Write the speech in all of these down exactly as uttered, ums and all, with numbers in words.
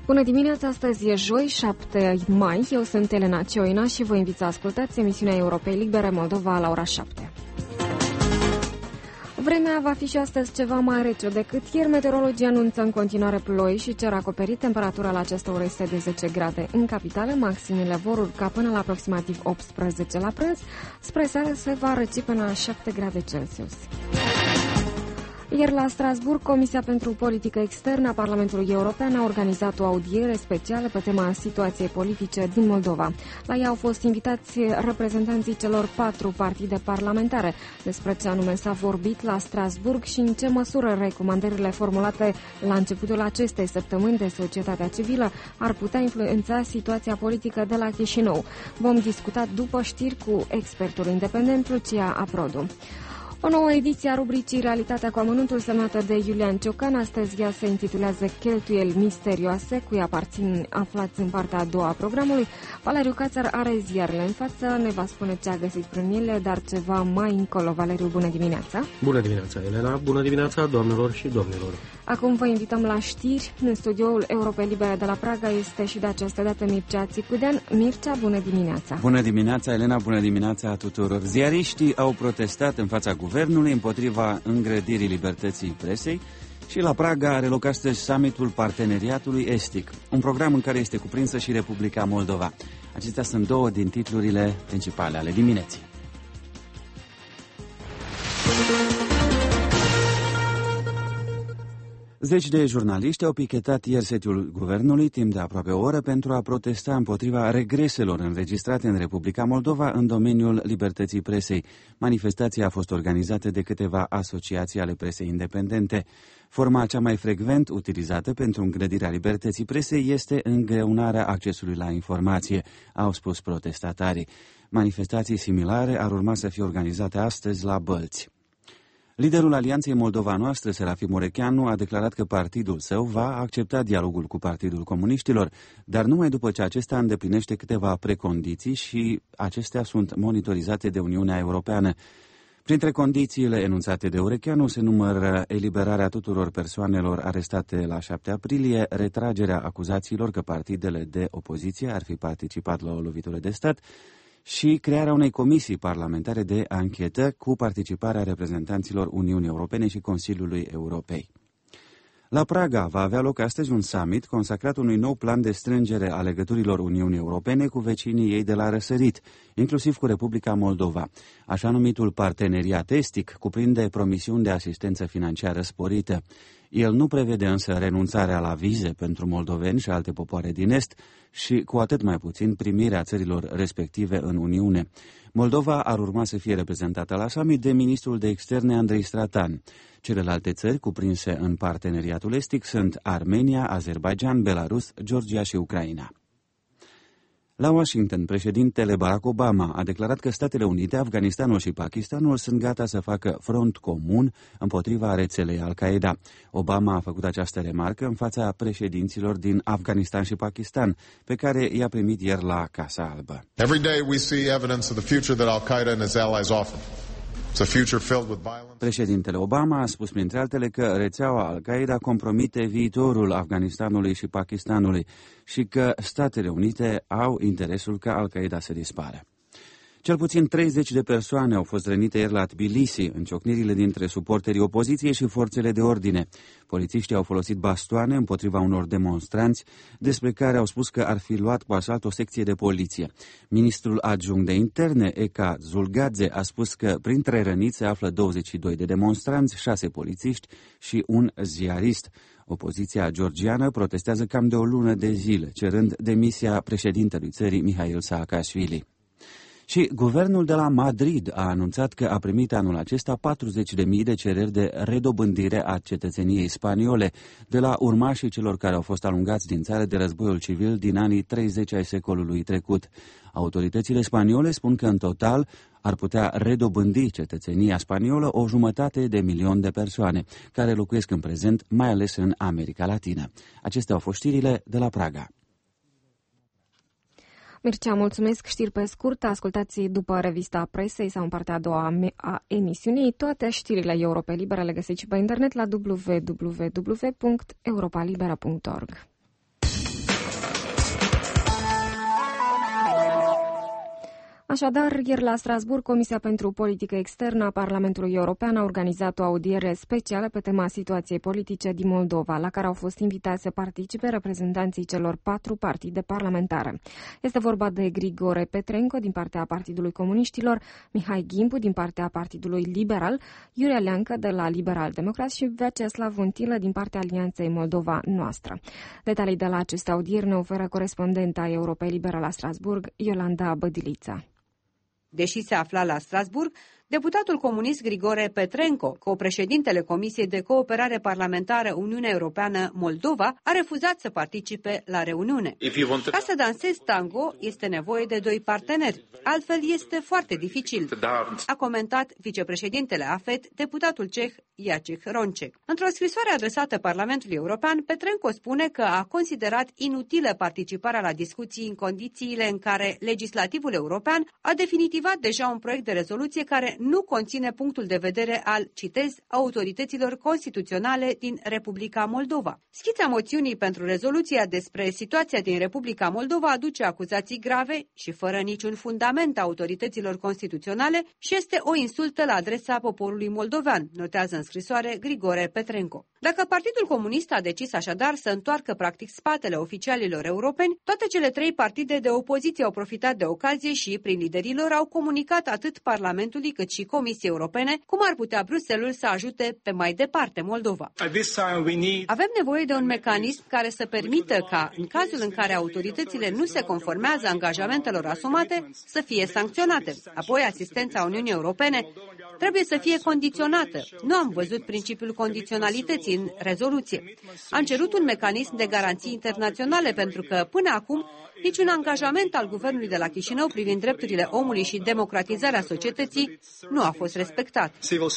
Bună dimineața, astăzi e joi, șapte mai. Eu sunt Elena Cioina și vă invit să ascultați emisiunea Europei Libere Moldova la ora șapte. Vremea va fi și astăzi ceva mai rece decât ieri. Meteorologii anunță în continuare ploi și cer acoperit. Temperatura la această oră este de zece grade în capitală. Maximile vor urca până la aproximativ optsprezece la prânz. Spre seară se va răci până la șapte grade Celsius. Ieri la Strasbourg, Comisia pentru Politică Externă a Parlamentului European a organizat o audiere specială pe tema situației politice din Moldova. La ea au fost invitați reprezentanții celor patru partide parlamentare. Despre ce anume s-a vorbit la Strasbourg și în ce măsură recomandările formulate la începutul acestei săptămâni de societatea civilă ar putea influența situația politică de la Chișinău. Vom discuta după știri cu expertul independent Lucia Aprodu. O nouă ediție a rubricii Realitatea cu amănuntul, semnată de Iulian Ciocan. Astăzi ea se intitulează Cheltuieli misterioase, cui aparțin aflați în partea a doua a programului. Valeriu Cațar are ziarele în față, ne va spune ce a găsit prin ele, dar ceva mai încolo. Valeriu, bună dimineața! Bună dimineața, Elena! Bună dimineața, doamnelor și domnilor! Acum vă invităm la știri. În studioul Europei Libere de la Praga este și de această dată Mircea Țicudean. Mircea, bună dimineața! Bună dimineața, Elena! Bună dimineața tuturor! Ziariștii au protestat în fața guvernului împotriva îngrădirii libertății presei și la Praga are loc astăzi summitul Parteneriatului Estic, un program în care este cuprinsă și Republica Moldova. Acestea sunt două din titlurile principale ale dimineții. Zeci de jurnaliști au pichetat ieri sediul guvernului timp de aproape o oră pentru a protesta împotriva regreselor înregistrate în Republica Moldova în domeniul libertății presei. Manifestația a fost organizată de câteva asociații ale presei independente. Forma cea mai frecvent utilizată pentru îngrădirea libertății presei este îngreunarea accesului la informație, au spus protestatarii. Manifestații similare ar urma să fie organizate astăzi la Bălți. Liderul Alianței Moldova Noastră, Serafim Orecheanu, a declarat că partidul său va accepta dialogul cu Partidul Comuniștilor, dar numai după ce acesta îndeplinește câteva precondiții și acestea sunt monitorizate de Uniunea Europeană. Printre condițiile enunțate de Orecheanu se numără eliberarea tuturor persoanelor arestate la șapte aprilie, retragerea acuzațiilor că partidele de opoziție ar fi participat la o lovitură de stat, și crearea unei comisii parlamentare de anchetă cu participarea reprezentanților Uniunii Europene și Consiliului Europei. La Praga va avea loc astăzi un summit consacrat unui nou plan de strângere a legăturilor Uniunii Europene cu vecinii ei de la răsărit, inclusiv cu Republica Moldova. Așa numitul parteneriat estic cuprinde promisiuni de asistență financiară sporită. El nu prevede însă renunțarea la vize pentru moldoveni și alte popoare din Est și cu atât mai puțin primirea țărilor respective în Uniune. Moldova ar urma să fie reprezentată la summit de ministrul de externe Andrei Stratan. Celelalte țări cuprinse în parteneriatul estic sunt Armenia, Azerbaidjan, Belarus, Georgia și Ucraina. La Washington, președintele Barack Obama a declarat că Statele Unite, Afganistanul și Pakistanul sunt gata să facă front comun împotriva rețelei Al-Qaeda. Obama a făcut această remarcă în fața președinților din Afganistan și Pakistan, pe care i-a primit ieri la Casa Albă. Every day we see evidence of the future that Al-Qaeda and its allies offer. It's a future filled with violence. Președintele Obama a spus printre altele că rețeaua Al-Qaeda compromite viitorul Afganistanului și Pakistanului și că Statele Unite au interesul ca Al-Qaeda să dispară. Cel puțin treizeci de persoane au fost rănite ieri la Tbilisi în ciocnirile dintre suporterii opoziției și forțele de ordine. Polițiștii au folosit bastoane împotriva unor demonstranți, despre care au spus că ar fi luat cu asalt o secție de poliție. Ministrul adjunct de interne, Eka Zulgadze, a spus că printre răniți se află douăzeci și doi de demonstranți, șase polițiști și un ziarist. Opoziția georgiană protestează cam de o lună de zile, cerând demisia președintelui țării, Mihail Saakashvili. Și guvernul de la Madrid a anunțat că a primit anul acesta patruzeci de mii de cereri de redobândire a cetățeniei spaniole de la urmașii celor care au fost alungați din țară de războiul civil din anii treizeci ai secolului trecut. Autoritățile spaniole spun că în total ar putea redobândi cetățenia spaniolă o jumătate de milion de persoane care locuiesc în prezent, mai ales în America Latină. Acestea au fost știrile de la Praga. Mircea, mulțumesc. Știri pe scurt, ascultați după revista presei sau în partea a doua a emisiunii. Toate știrile Europei Libere le găsiți și pe internet la w w w punct europa libera punct org. Așadar, ieri la Strasbourg, Comisia pentru Politică Externă a Parlamentului European a organizat o audiere specială pe tema situației politice din Moldova, la care au fost invitați să participe reprezentanții celor patru partide parlamentare. Este vorba de Grigore Petrenko din partea Partidului Comuniștilor, Mihai Gimbu din partea Partidului Liberal, Iulia Leancă de la Liberal Democrat și Vyacheslav Untilă din partea Alianței Moldova Noastră. Detalii de la aceste audieri ne oferă corespondenta Europei Libere la Strasbourg, Iolanda Bădilița. Deși se afla la Strasbourg, deputatul comunist Grigore Petrenko, co-președintele Comisiei de Cooperare Parlamentară Uniunea Europeană-Moldova, a refuzat să participe la reuniune. Ca să dansezi tango, este nevoie de doi parteneri, altfel este foarte dificil, a comentat vicepreședintele A F E T, deputatul ceh Jacek Roncek. Într-o scrisoare adresată Parlamentului European, Petrenko spune că a considerat inutilă participarea la discuții în condițiile în care legislativul european a definitivat deja un proiect de rezoluție care nu conține punctul de vedere al, citez, autorităților constituționale din Republica Moldova. Schița moțiunii pentru rezoluția despre situația din Republica Moldova aduce acuzații grave și fără niciun fundament a autorităților constituționale și este o insultă la adresa poporului moldovean, notează în scrisoare Grigore Petrenko. Dacă Partidul Comunist a decis așadar să întoarcă practic spatele oficialilor europeni, toate cele trei partide de opoziție au profitat de ocazie și, prin liderii lor, au comunicat atât Parlamentului cât și Comisiei Europene cum ar putea Bruxelles să ajute pe mai departe Moldova. Avem nevoie de un mecanism care să permită ca, în cazul în care autoritățile nu se conformează angajamentelor asumate, să fie sancționate. Apoi, asistența Uniunii Europene trebuie să fie condiționată. Nu am văzut principiul condiționalității în rezoluție. Am cerut un mecanism de garanții internaționale pentru că, până acum, niciun angajament al guvernului de la Chișinău privind drepturile omului și democratizarea societății nu a fost respectat,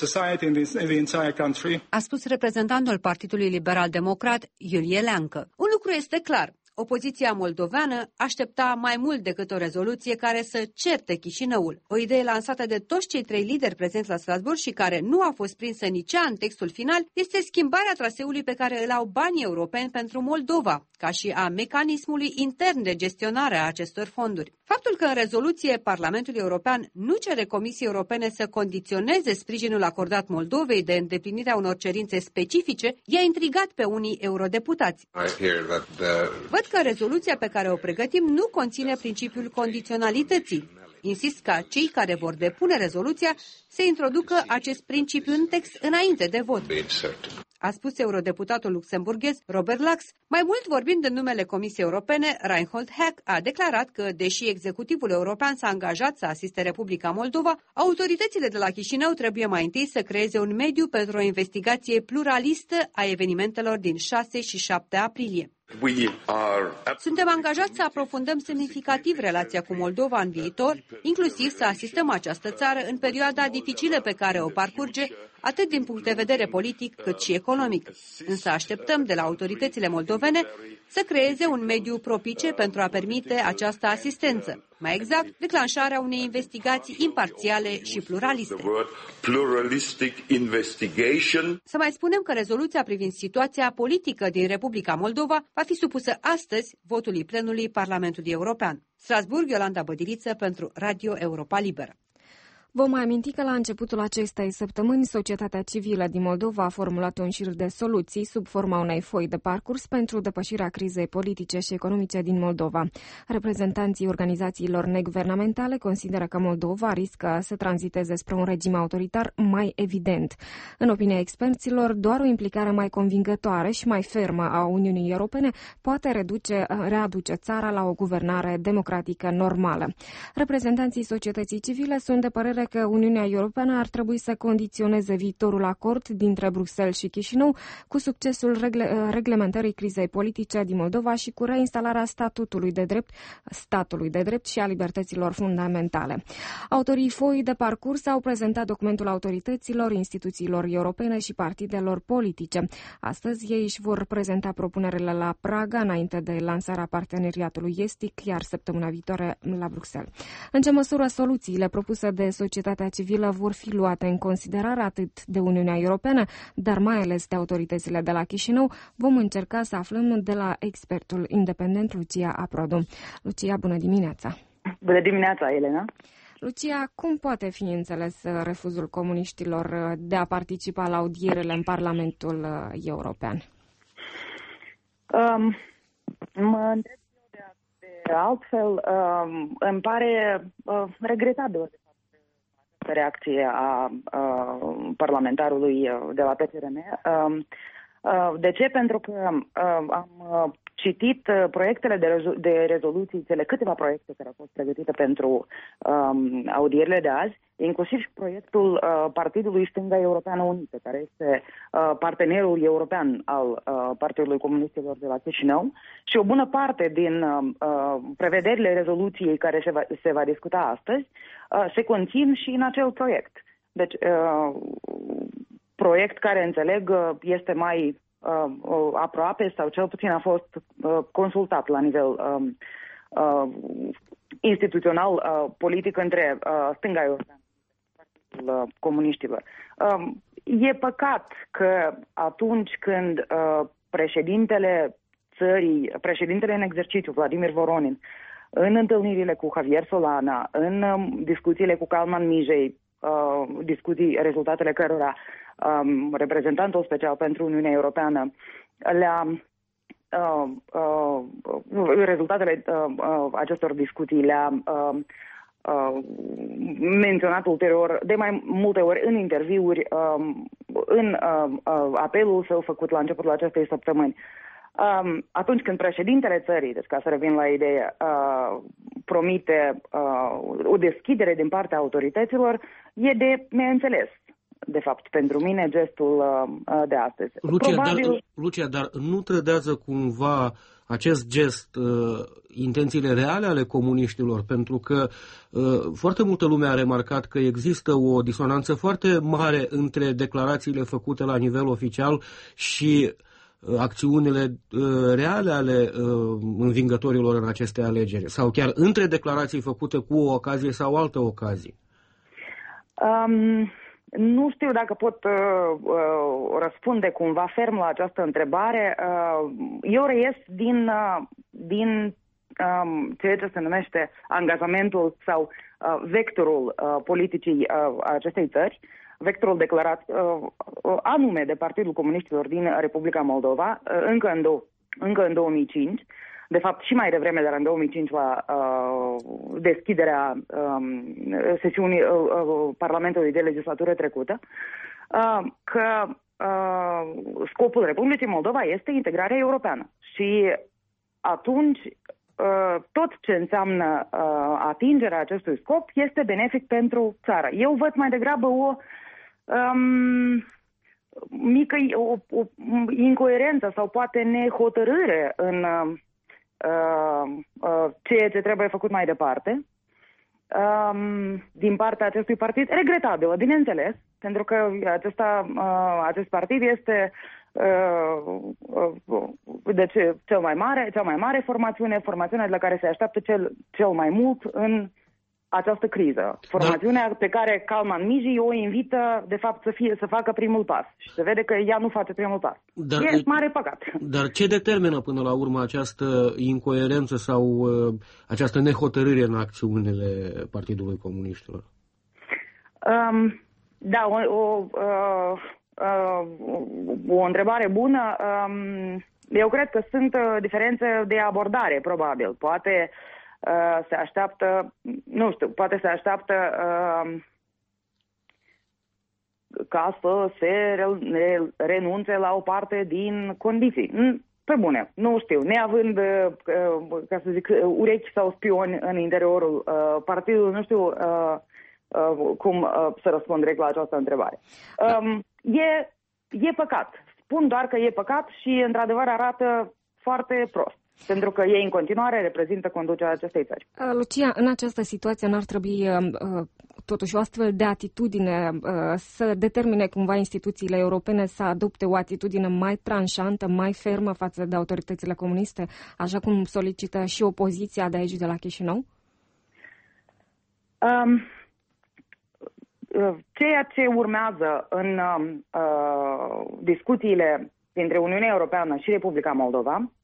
a spus reprezentantul Partidului Liberal Democrat, Iulie Leancă. Un lucru este clar. Opoziția moldoveană aștepta mai mult decât o rezoluție care să certe Chișinăul. O idee lansată de toți cei trei lideri prezenți la Strasbourg și care nu a fost prinsă nici ea în textul final este schimbarea traseului pe care îl au banii europeni pentru Moldova, ca și a mecanismului intern de gestionare a acestor fonduri. Faptul că în rezoluție Parlamentul European nu cere Comisiei Europene să condiționeze sprijinul acordat Moldovei de îndeplinirea unor cerințe specifice i-a intrigat pe unii eurodeputați. Văd că rezoluția pe care o pregătim nu conține principiul condiționalității. Insist ca cei care vor depune rezoluția să introducă acest principiu în text înainte de vot, a spus eurodeputatul luxemburghez Robert Lax. Mai mult, vorbind în numele Comisiei Europene, Reinhold Hack a declarat că, deși executivul european s-a angajat să asiste Republica Moldova, autoritățile de la Chișinău trebuie mai întâi să creeze un mediu pentru o investigație pluralistă a evenimentelor din șase și șapte aprilie. Suntem angajați să aprofundăm semnificativ relația cu Moldova în viitor, inclusiv să asistăm această țară în perioada dificilă pe care o parcurge, atât din punct de vedere politic cât și economic. Însă așteptăm de la autoritățile moldovene să creeze un mediu propice pentru a permite această asistență. Mai exact, declanșarea unei investigații imparțiale și pluraliste. Să mai spunem că rezoluția privind situația politică din Republica Moldova va fi supusă astăzi votului plenului Parlamentului European. Strasbourg, Iolanda Bădiliță pentru Radio Europa Liberă. Vom mai aminti că la începutul acestei săptămâni, societatea civilă din Moldova a formulat un șir de soluții sub forma unei foi de parcurs pentru depășirea crizei politice și economice din Moldova. Reprezentanții organizațiilor neguvernamentale consideră că Moldova riscă să tranziteze spre un regim autoritar mai evident. În opinia experților, doar o implicare mai convingătoare și mai fermă a Uniunii Europene poate reduce, readuce țara la o guvernare democratică normală. Reprezentanții societății civile sunt de părere că Uniunea Europeană ar trebui să condiționeze viitorul acord dintre Bruxelles și Chișinău cu succesul regle, reglementării crizei politice din Moldova și cu reinstalarea statutului de drept, statului de drept și a libertăților fundamentale. Autorii foii de parcurs au prezentat documentul autorităților, instituțiilor europene și partidelor politice. Astăzi ei își vor prezenta propunerile la Praga înainte de lansarea parteneriatului estic, iar săptămâna viitoare la Bruxelles. În ce măsură soluțiile propuse de societatea civilă vor fi luate în considerare atât de Uniunea Europeană, dar mai ales de autoritățile de la Chișinău, vom încerca să aflăm de la expertul independent Lucia Aprodu. Lucia, bună dimineața! Bună dimineața, Elena! Lucia, cum poate fi înțeles refuzul comuniștilor de a participa la audierele în Parlamentul European? Um, mă întreb eu de, de altfel, um, îmi pare uh, regretabil de fapt această reacție a uh, parlamentarului de la P C R M. Um, uh, de ce? Pentru că uh, am uh, citit uh, proiectele de, rezo- de rezoluții, cele câteva proiecte care au fost pregătite pentru um, audierile de azi, inclusiv proiectul uh, Partidului Stânga Europeană Unită, care este uh, partenerul european al uh, Partidului Comunistilor de la Chișinău, și o bună parte din uh, prevederile rezoluției care se va, se va discuta astăzi uh, se conțin și în acel proiect. Deci, uh, proiect care, înțeleg, uh, este mai uh, uh, aproape sau cel puțin a fost uh, consultat la nivel uh, uh, instituțional, uh, politic între uh, Stânga Europeană comuniștilor. E păcat că atunci când președintele țării, președintele în exercițiu, Vladimir Voronin, în întâlnirile cu Javier Solana, în discuțiile cu Calman Mijei, discuții, rezultatele cărora reprezentantul special pentru Uniunea Europeană le-a rezultatele acestor discuții le-a Uh, menționat ulterior de mai multe ori în interviuri, um, în uh, uh, apelul său făcut la începutul acestei săptămâni. Um, atunci când președintele țării, deci ca să revin la idee, uh, promite uh, o deschidere din partea autorităților, e de neînțeles. De fapt, pentru mine, gestul uh, de astăzi. Lucia, Probabil... dar, Lucia, dar nu trădează cumva acest gest uh, intențiile reale ale comuniștilor? Pentru că uh, foarte multă lume a remarcat că există o disonanță foarte mare între declarațiile făcute la nivel oficial și uh, acțiunile uh, reale ale uh, învingătorilor în aceste alegeri, sau chiar între declarații făcute cu o ocazie sau altă ocazie. Um... Nu știu dacă pot uh, uh, răspunde cumva ferm la această întrebare. Uh, eu reies din, uh, din um, ceea ce se numește angajamentul sau uh, vectorul uh, politicii uh, acestei țări, vectorul declarat uh, anume de Partidul Comuniștilor din Republica Moldova, uh, încă, în do- încă în două mii cinci, de fapt și mai devreme, dar în două mii cinci la uh, deschiderea um, sesiunii uh, uh, Parlamentului de legislatură trecută, uh, că uh, scopul Republicii Moldova este integrarea europeană. Și atunci uh, tot ce înseamnă uh, atingerea acestui scop este benefic pentru țară. Eu văd mai degrabă o um, mică o, o incoerență sau poate nehotărâre în uh, Uh, uh, ceea ce trebuie făcut mai departe um, din partea acestui partid, regretabil, bineînțeles, pentru că acesta, uh, acest partid este uh, uh, deci, cel mai mare, cea mai mare formațiune, formațiunea de la care se așteaptă cel, cel mai mult în această criză. Formațiunea dar... pe care Calman Miji o invită, de fapt, să, fie, să facă primul pas. Și se vede că ea nu face primul pas. Dar, e mare păcat. Dar ce determină până la urmă această incoerență sau uh, această nehotărâre în acțiunile Partidului Comuniștilor? Um, da, o, o, uh, uh, o întrebare bună. Um, eu cred că sunt uh, diferențe de abordare, probabil. Poate... Uh, se așteaptă, nu știu, poate se așteaptă uh, ca să se re- renunțe la o parte din condiții. Pe bune, nu știu, neavând, uh, ca să zic, urechi sau spioni în interiorul uh, partidului, nu știu uh, uh, cum uh, să răspund direct la această întrebare. Um, e, e păcat. Spun doar că e păcat și, într-adevăr, arată foarte prost. Pentru că ei în continuare reprezintă conducerea acestei țări. Lucia, în această situație n-ar trebui totuși o astfel de atitudine să determine cumva instituțiile europene să adopte o atitudine mai tranșantă, mai fermă față de autoritățile comuniste, așa cum solicită și opoziția de aici, de la Chișinău? Um, ceea ce urmează în uh, discuțiile dintre Uniunea Europeană și Republica Moldova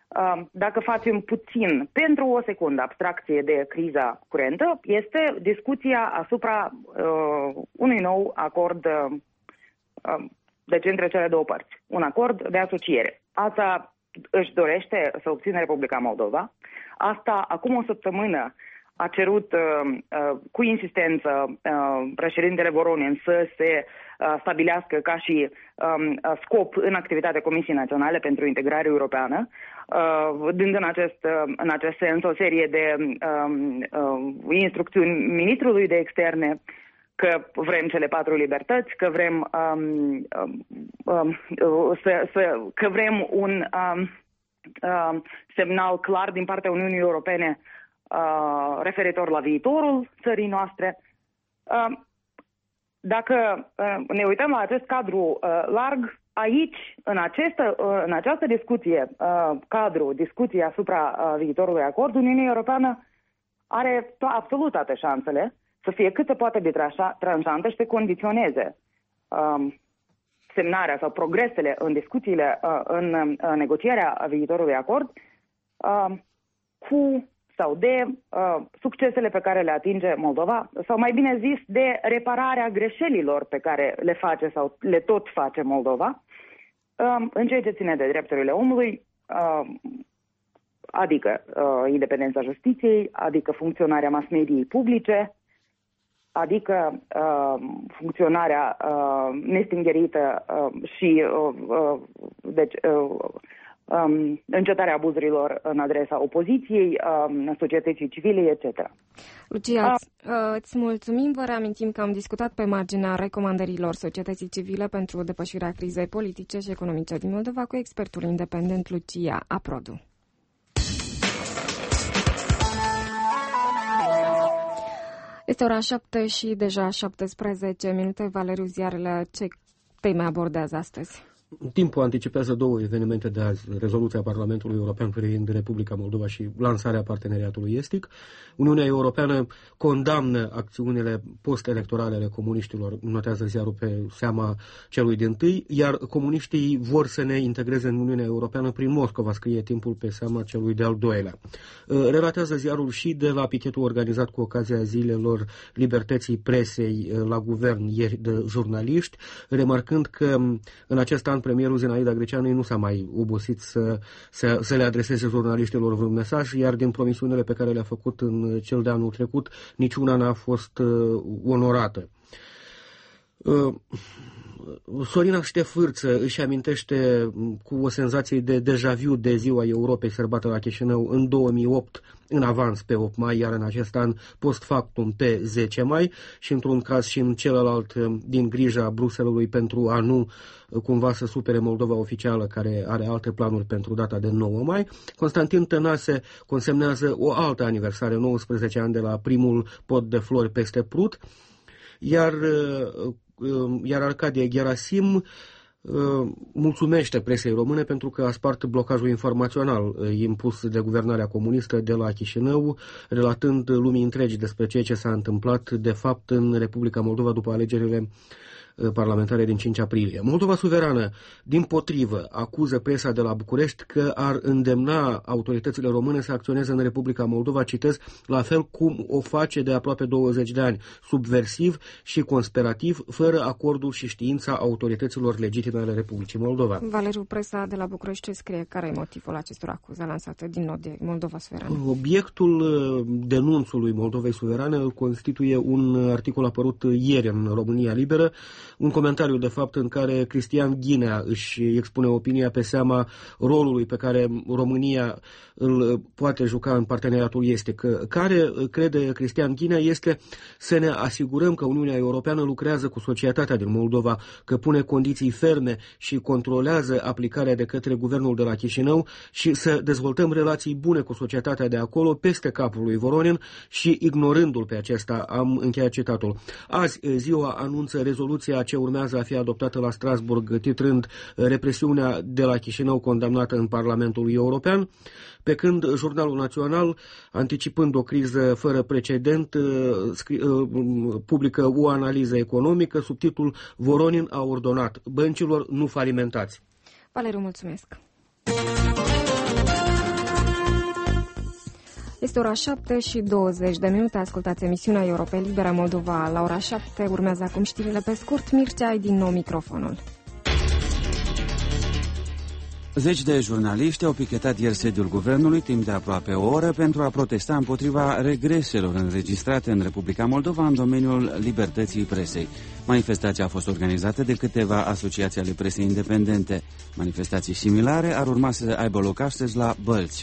dacă facem puțin, pentru o secundă, abstracție de criza curentă, este discuția asupra uh, unui nou acord uh, deci între cele două părți. Un acord de asociere. Asta își dorește să obțină Republica Moldova. Asta acum o săptămână a cerut uh, uh, cu insistență uh, președintele Voronin să se uh, stabilească ca și um, scop în activitatea Comisiei Naționale pentru Integrare Europeană, uh, dând în acest, uh, în acest sens o serie de um, uh, instrucțiuni ministrului de externe că vrem cele patru libertăți, că vrem um, um, uh, să, să, că vrem un um, uh, semnal clar din partea Uniunii Europene Uh, referitor la viitorul țării noastre. Uh, dacă uh, ne uităm la acest cadru uh, larg, aici, în, acestă, uh, în această discuție, uh, cadru, discuție asupra uh, viitorului acord, Uniunea Europeană are to- absolut toate șansele să fie cât se poate de tranșantă și să condiționeze uh, semnarea sau progresele în discuțiile, uh, în uh, negocierea viitorului acord uh, cu sau de uh, succesele pe care le atinge Moldova, sau mai bine zis, de repararea greșelilor pe care le face sau le tot face Moldova, uh, în ceea ce ține de drepturile omului, uh, adică uh, independența justiției, adică funcționarea mass mediei publice, adică uh, funcționarea uh, nestingerită uh, și uh, uh, deci, uh, Um, încetarea abuzurilor în adresa opoziției, um, societății civile, et cetera. Lucia, uh, îți mulțumim. Vă reamintim că am discutat pe marginea recomandărilor societății civile pentru depășirea crizei politice și economice din Moldova cu expertul independent Lucia Aprodu. Este ora șapte și deja șaptesprezece minute. Valeriu, ziarele, ce teme abordează astăzi? Timpul anticipează două evenimente de azi, rezoluția Parlamentului European privind Republica Moldova și lansarea parteneriatului estic. Uniunea Europeană condamnă acțiunile post-electorale ale comuniștilor, notează ziarul pe seama celui dintâi, iar comuniștii vor să ne integreze în Uniunea Europeană prin Moscova, scrie Timpul pe seama celui de-al doilea. Relatează ziarul și de la pichetul organizat cu ocazia zilelor libertății presei la guvern ieri de jurnaliști, remarcând că în acest an premierul Zinaida Greceanu nu s-a mai obosit să, să, să le adreseze jurnaliștilor un mesaj, iar din promisiunile pe care le-a făcut în cel de anul trecut, niciuna n-a fost uh, onorată. Uh, Sorina Ștefârță își amintește cu o senzație de deja vu de Ziua Europei sărbată la Chișinău în două mii opt, în avans pe opt mai, iar în acest an post factum pe zece mai și într-un caz și în celălalt din grija Bruxellesului pentru a nu cumva să supere Moldova oficială care are alte planuri pentru data de nouă mai. Constantin Tănase consemnează o altă aniversare, nouăsprezece ani de la primul pod de flori peste Prut, iar iar Arcadie Gerasim mulțumește presei române pentru că a spart blocajul informațional impus de guvernarea comunistă de la Chișinău, relatând lumii întregi despre ceea ce s-a întâmplat de fapt în Republica Moldova după alegerile parlamentare din cinci aprilie. Moldova suverană, din potrivă, acuză presa de la București că ar îndemna autoritățile române să acționeze în Republica Moldova, citez, la fel cum o face de aproape douăzeci de ani, subversiv și conspirativ, fără acordul și știința autorităților legitime ale Republicii Moldova. Valeriu, presa de la București ce scrie? Care e motivul acestor acuze lansate din nou de Moldova suverană? Obiectul denunțului Moldovei suverane îl constituie un articol apărut ieri în România Liberă, un comentariu, de fapt, în care Cristian Ghinea își expune opinia pe seama rolului pe care România îl poate juca în parteneriatul estic. Care, crede Cristian Ghinea, este să ne asigurăm că Uniunea Europeană lucrează cu societatea din Moldova, că pune condiții ferme și controlează aplicarea de către guvernul de la Chișinău și să dezvoltăm relații bune cu societatea de acolo, peste capul lui Voronin și ignorându-l pe acesta. Am încheiat citatul. Azi, ziua anunță rezoluția ce urmează a fi adoptată la Strasburg, titrând represiunea de la Chișinău condamnată în Parlamentul European, pe când Jurnalul Național, anticipând o criză fără precedent, publică o analiză economică sub titlul Voronin a ordonat băncilor nu falimentați. Valeriu, mulțumesc! Este ora șapte și douăzeci de minute, ascultați emisiunea Europa Liberă Moldova. La ora șapte urmează acum știrile pe scurt. Mircea, ai din nou microfonul. Zeci de jurnaliști au pichetat ieri sediul guvernului timp de aproape o oră pentru a protesta împotriva regreselor înregistrate în Republica Moldova în domeniul libertății presei. Manifestația a fost organizată de câteva asociații ale presei independente. Manifestații similare ar urma să aibă loc astăzi la Bălți.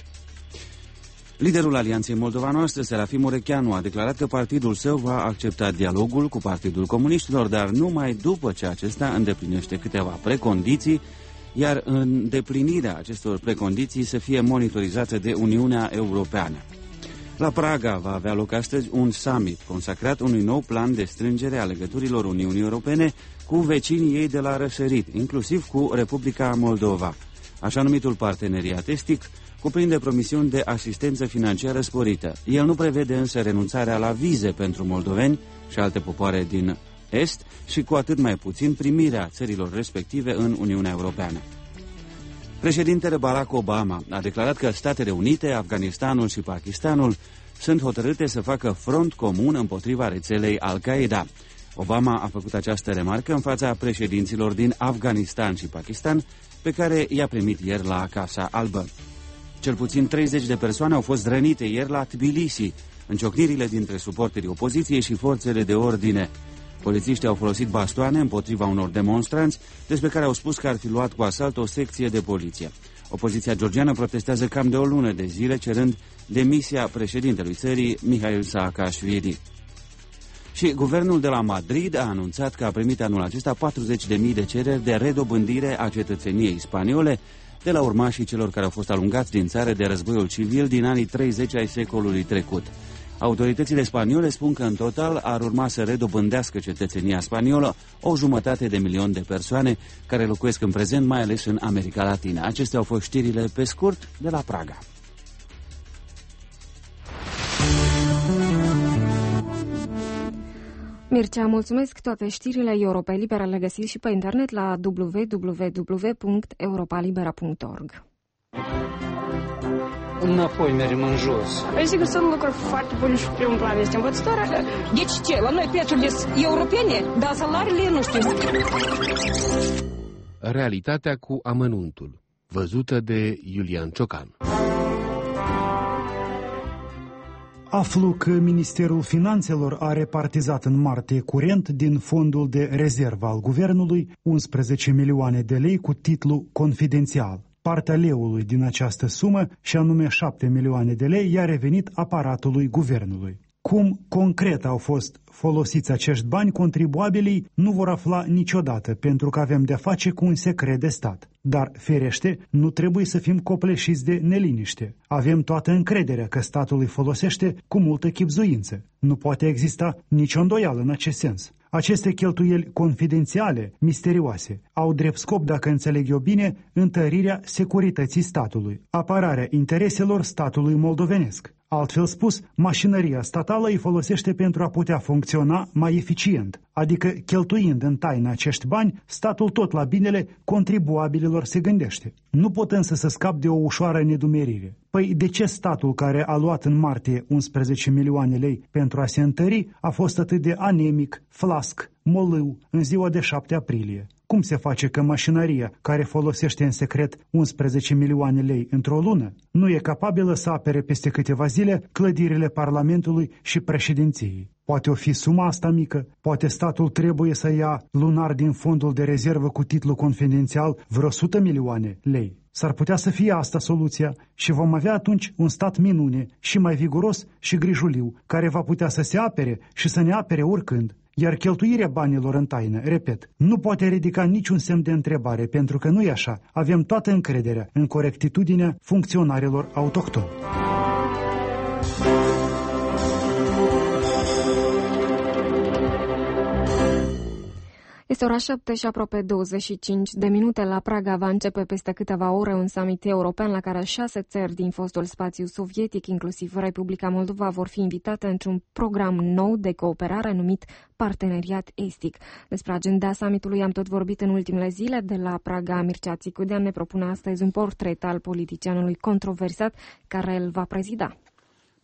Liderul Alianței Moldova Noastră, Serafim Urecheanu, a declarat că partidul său va accepta dialogul cu Partidul Comuniștilor, dar numai după ce acesta îndeplinește câteva precondiții, iar îndeplinirea acestor precondiții să fie monitorizată de Uniunea Europeană. La Praga va avea loc astăzi un summit consacrat unui nou plan de strângere a legăturilor Uniunii Europene cu vecinii ei de la răsărit, inclusiv cu Republica Moldova. Așa numitul parteneriat estic cuprinde promisiuni de asistență financiară sporită. El nu prevede însă renunțarea la vize pentru moldoveni și alte popoare din Est și cu atât mai puțin primirea țărilor respective în Uniunea Europeană. Președintele Barack Obama a declarat că Statele Unite, Afganistanul și Pakistanul sunt hotărâte să facă front comun împotriva rețelei Al-Qaeda. Obama a făcut această remarcă în fața președinților din Afganistan și Pakistan, pe care i-a primit ieri la Casa Albă. Cel puțin treizeci de persoane au fost rănite ieri la Tbilisi, în ciocnirile dintre suporterii opoziției și forțele de ordine. Polițiștii au folosit bastoane împotriva unor demonstranți, despre care au spus că ar fi luat cu asalt o secție de poliție. Opoziția georgiană protestează cam de o lună de zile, cerând demisia președintelui țării, Mihail Saakashvili. Și guvernul de la Madrid a anunțat că a primit anul acesta patruzeci de mii de cereri de redobândire a cetățeniei spaniole de la urmașii celor care au fost alungați din țară de războiul civil din anii treizeci ai secolului trecut. Autoritățile spaniole spun că în total ar urma să redobândească cetățenia spaniolă o jumătate de milion de persoane care locuiesc în prezent, mai ales în America Latină. Acestea au fost știrile pe scurt de la Praga. Mircea, mulțumesc. Toate știrile Europa Liberă le găsiți și pe internet la w w w punct europa libera punct org. Înapoi mergem în jos. Sigur, sunt lucruri foarte bune și primul plan este învățătoarea. Deci ce? La noi prețurile europene, dar salariile nu știu. Realitatea cu amănuntul, văzută de Iulian Ciocan. Aflu că Ministerul Finanțelor a repartizat în martie curent din fondul de rezervă al guvernului unsprezece milioane de lei cu titlu confidențial. Partea leului din această sumă, și anume șapte milioane de lei, i-a revenit aparatului guvernului. Cum concret au fost folosiți acești bani, contribuabilii nu vor afla niciodată, pentru că avem de-a face cu un secret de stat. Dar, ferește, nu trebuie să fim copleșiți de neliniște. Avem toată încrederea că statul îi folosește cu multă chibzuință. Nu poate exista nicio îndoială în acest sens. Aceste cheltuieli confidențiale, misterioase, au drept scop, dacă înțeleg eu bine, întărirea securității statului, apărarea intereselor statului moldovenesc. Altfel spus, mașinăria statală îi folosește pentru a putea funcționa mai eficient, adică cheltuind în taină acești bani, statul tot la binele contribuabililor se gândește. Nu pot însă să scap de o ușoară nedumerire. Păi de ce statul care a luat în martie unsprezece milioane lei pentru a se întări a fost atât de anemic, flasc, molâu în ziua de șapte aprilie? Cum se face că mașinăria, care folosește în secret unsprezece milioane lei într-o lună, nu e capabilă să apere peste câteva zile clădirile Parlamentului și președinției? Poate o fi suma asta mică? Poate statul trebuie să ia lunar din fondul de rezervă cu titlu confidențial vreo o sută milioane lei? S-ar putea să fie asta soluția și vom avea atunci un stat minune și mai viguros și grijuliu, care va putea să se apere și să ne apere oricând. Iar cheltuirea banilor în taină, repet, nu poate ridica niciun semn de întrebare, pentru că nu e așa. Avem toată încrederea în corectitudinea funcționarilor autohtoni. Este ora șapte și aproape douăzeci și cinci de minute. La Praga va începe peste câteva ore un summit european la care șase țări din fostul spațiu sovietic, inclusiv Republica Moldova, vor fi invitate într-un program nou de cooperare numit Parteneriat Estic. Despre agenda summitului am tot vorbit în ultimele zile. De la Praga, Mircea Țicudean ne propune astăzi un portret al politicianului controversat care îl va prezida.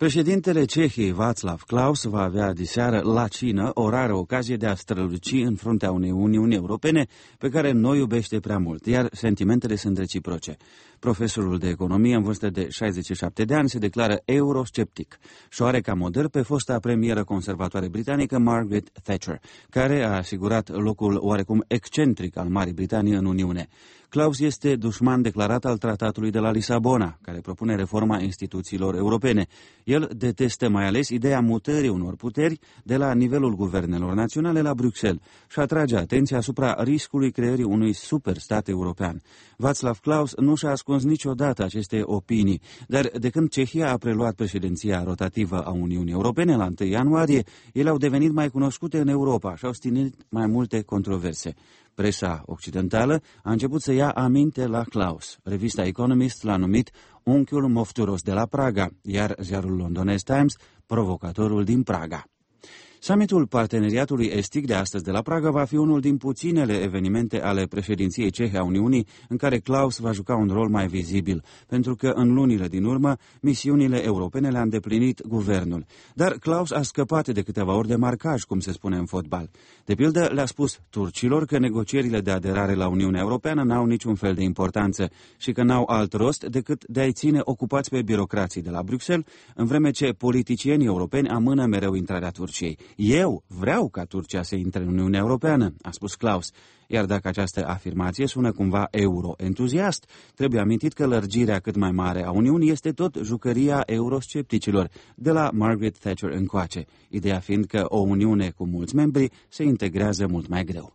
Președintele Cehiei, Václav Klaus, va avea diseară la cină o rară ocazie de a străluci în fruntea unei Uniuni Europene pe care nu o iubește prea mult, iar sentimentele sunt reciproce. Profesorul de economie în vârstă de șaizeci și șapte de ani se declară eurosceptic și o are ca model pe fosta premieră conservatoare britanică Margaret Thatcher, care a asigurat locul oarecum excentric al Marii Britanii în Uniune. Klaus este dușman declarat al tratatului de la Lisabona, care propune reforma instituțiilor europene. El detestă mai ales ideea mutării unor puteri de la nivelul guvernelor naționale la Bruxelles și atrage atenția asupra riscului creării unui superstat european. Václav Klaus nu și-a ascuns niciodată aceste opinii, dar de când Cehia a preluat președinția rotativă a Uniunii Europene la întâi ianuarie, ele au devenit mai cunoscute în Europa și au stinit mai multe controverse. Presa occidentală a început să ia aminte la Klaus. Revista Economist l-a numit unchiul mofturos de la Praga, iar ziarul londonez Times provocatorul din Praga. Summitul Parteneriatului Estic de astăzi de la Praga va fi unul din puținele evenimente ale președinției cehe a Uniunii în care Klaus va juca un rol mai vizibil, pentru că în lunile din urmă misiunile europene le-a îndeplinit guvernul. Dar Klaus a scăpat de câteva ori de marcaj, cum se spune în fotbal. De pildă, le-a spus turcilor că negocierile de aderare la Uniunea Europeană n-au niciun fel de importanță și că n-au alt rost decât de a-i ține ocupați pe birocrații de la Bruxelles, în vreme ce politicienii europeni amână mereu intrarea Turciei. Eu vreau ca Turcia să intre în Uniunea Europeană, a spus Klaus. Iar dacă această afirmație sună cumva euro-entuziast, trebuie amintit că lărgirea cât mai mare a Uniunii este tot jucăria euroscepticilor, de la Margaret Thatcher încoace, ideea fiind că o Uniune cu mulți membri se integrează mult mai greu.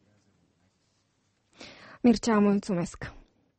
Mircea, mulțumesc!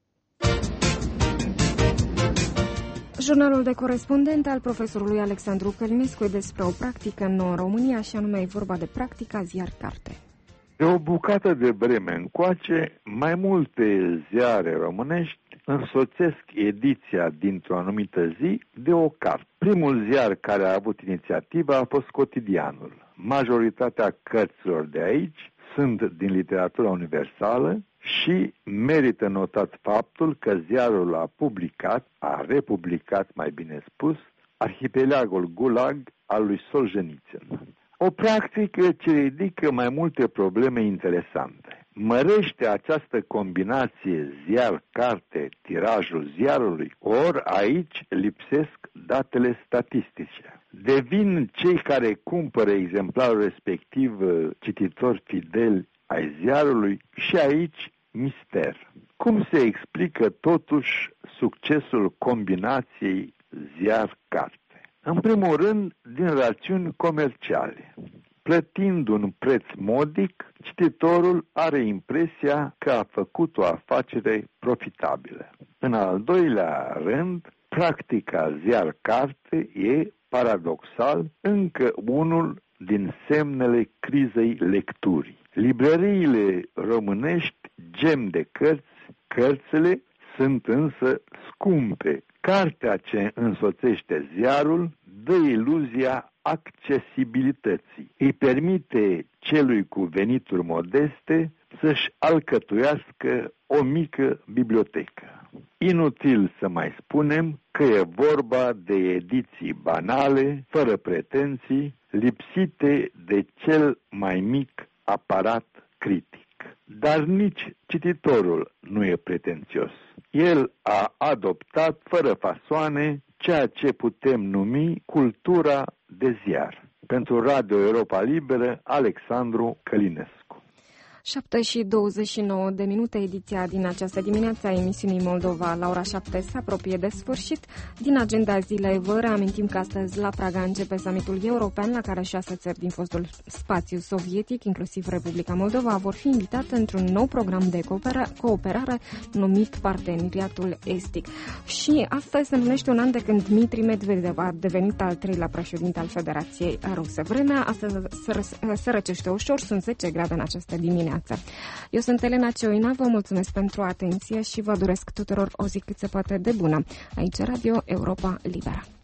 Jurnalul de corespondent al profesorului Alexandru Călinescu despre o practică nouă în România, și anume e vorba de practica ziar-carte. De o bucată de vreme încoace, mai multe ziare românești însoțesc ediția dintr-o anumită zi de o carte. Primul ziar care a avut inițiativa a fost Cotidianul. Majoritatea cărților de aici sunt din literatura universală și merită notat faptul că ziarul a publicat, a republicat, mai bine spus, Arhipelagul Gulag al lui Solzhenitsyn. O practică ce ridică mai multe probleme interesante. Mărește această combinație ziar-carte tirajul ziarului, ori aici lipsesc datele statistice. Devin cei care cumpără exemplarul respectiv cititori fideli ai ziarului și aici mister. Cum se explică totuși succesul combinației ziar-carte? În primul rând, din rațiuni comerciale. Plătind un preț modic, cititorul are impresia că a făcut o afacere profitabilă. În al doilea rând, practica ziar-carte e, paradoxal, încă unul din semnele crizei lecturii. Librăriile românești gem de cărți, cărțile sunt însă scumpe. Cartea ce însoțește ziarul dă iluzia accesibilității. Îi permite celui cu venituri modeste să-și alcătuiască o mică bibliotecă. Inutil să mai spunem că e vorba de ediții banale, fără pretenții, lipsite de cel mai mic aparat critic. Dar nici cititorul nu e pretențios. El a adoptat fără fasoane ceea ce putem numi cultura de ziar. Pentru Radio Europa Liberă, Alexandru Călinescu. șapte și douăzeci și nouă de minute, ediția din această dimineață a emisiunii Moldova la ora șapte se apropie de sfârșit. Din agenda zilei vă reamintim că astăzi la Praga începe summitul european, la care șase țări din fostul spațiu sovietic, inclusiv Republica Moldova, vor fi invitate într-un nou program de cooperare numit Parteneriatul Estic. Și astăzi se numește un an de când Dmitri Medvedev a devenit al treilea președinte al Federației Ruse. Vremea astăzi se răcește ușor, sunt zece grade în această dimineață. Eu sunt Elena Cioina, vă mulțumesc pentru atenție și vă doresc tuturor o zi cât se poate de bună. Aici Radio Europa Liberă.